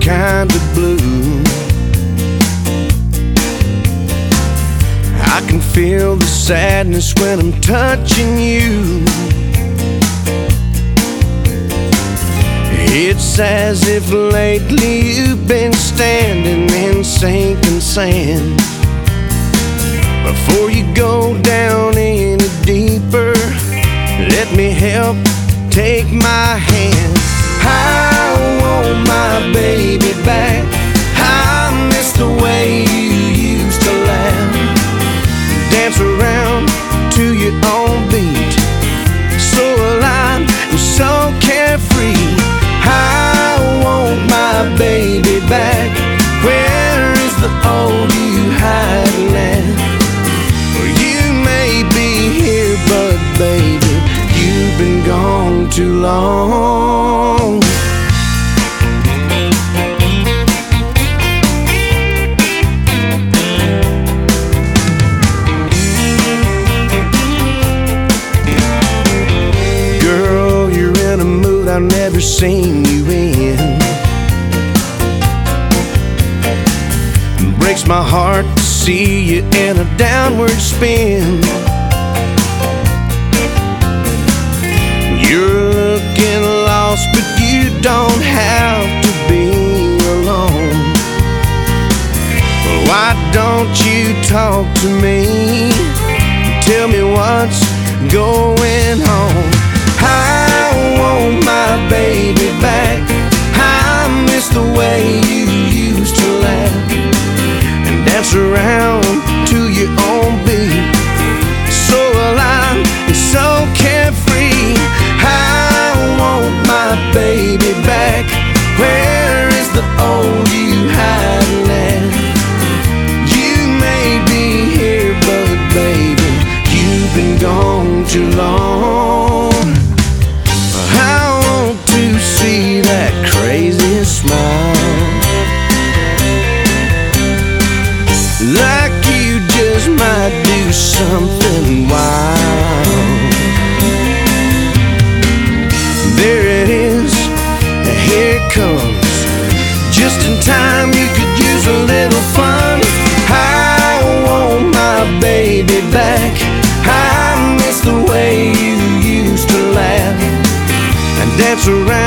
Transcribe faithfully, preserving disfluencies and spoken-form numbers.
kind of blue. I can feel the sadness when I'm touching you. It's as if lately you've been standing in sinking sand. Before you go down any deeper, let me help take my hand. I want my baby back. I miss the way you used to laugh, dance around to your own beat, so alive and so carefree. I want my baby back. Where is the old you hiding at? Well, you may be here, but baby, you've been gone too long. Girl, you're in a mood I've never seen you in. It breaks my heart to see you in a downward spin. You're looking lost, but you don't have to be alone. Why don't you talk to me? Tell me what's going on. I want my baby back. I miss the way you used to laugh and dance around to your own beat, so alive and so carefree. I want my baby back. Where is the old you hiding at? You may be here, but baby, you've been gone too long. I want to see that crazy smile, like you just might do something wild. There it is, here it comes, just in time. You could use a little fun. I want my baby back. I miss the way you used to laugh and dance around